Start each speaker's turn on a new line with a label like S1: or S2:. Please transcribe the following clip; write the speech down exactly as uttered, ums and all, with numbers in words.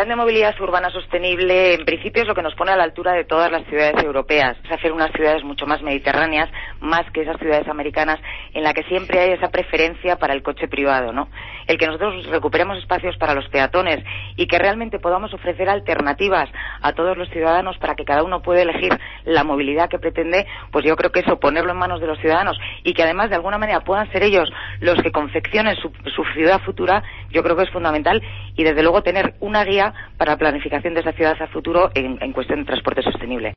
S1: plan de movilidad urbana sostenible, en principio, es lo que nos pone a la altura de todas las ciudades europeas. Es hacer unas ciudades mucho más mediterráneas, más que esas ciudades americanas, en la que siempre hay esa preferencia para el coche privado, ¿no? El que nosotros recuperemos espacios para los peatones y que realmente podamos ofrecer alternativas a todos los ciudadanos para que cada uno pueda elegir la movilidad que pretende, pues yo creo que eso, ponerlo en manos de los ciudadanos y que además de alguna manera puedan ser ellos los que confeccionen su, su ciudad futura, yo creo que es fundamental, y desde luego tener una guía para la planificación de esa ciudad a futuro en, en cuestión de transporte sostenible.